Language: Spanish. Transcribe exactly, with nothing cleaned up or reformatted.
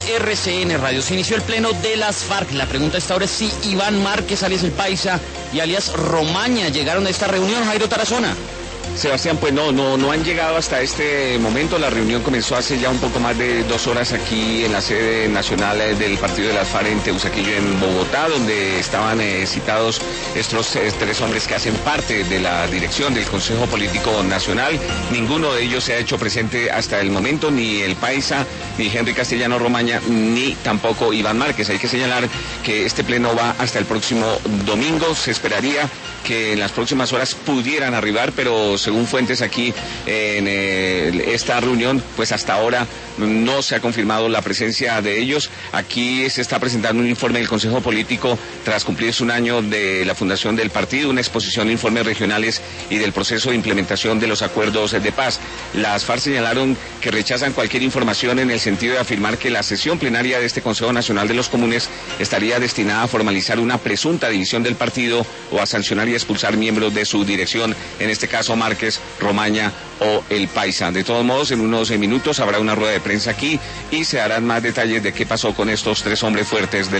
R C N Radio. Se inició el pleno de las FARC. La pregunta esta hora es si Iván Márquez, alias El Paisa, y alias Romaña llegaron a esta reunión. Jairo Tarazona. Sebastián, pues no, no, no han llegado hasta este momento. La reunión comenzó hace ya un poco más de dos horas aquí en la sede nacional del partido de las FARC en Teusaquillo, en Bogotá, donde estaban eh, citados estos eh, tres hombres que hacen parte de la dirección del Consejo Político Nacional. Ninguno de ellos se ha hecho presente hasta el momento, ni El Paisa, ni Henry Castellano Romaña, ni tampoco Iván Márquez. Hay que señalar que este pleno va hasta el próximo domingo. Se esperaría que en las próximas horas pudieran arribar, pero según fuentes aquí en eh, esta reunión, pues hasta ahora no se ha confirmado la presencia de ellos. Aquí se está presentando un informe del Consejo Político tras cumplirse un año de la fundación del partido, una exposición de informes regionales y del proceso de implementación de los acuerdos de paz. Las FARC señalaron que rechazan cualquier información en el sentido de afirmar que la sesión plenaria de este Consejo Nacional de los Comunes estaría destinada a formalizar una presunta división del partido o a sancionar y expulsar miembros de su dirección, en este caso Márquez, Romaña o El Paisa. De todos modos, en unos minutos habrá una rueda de prensa aquí y se darán más detalles de qué pasó con estos tres hombres fuertes de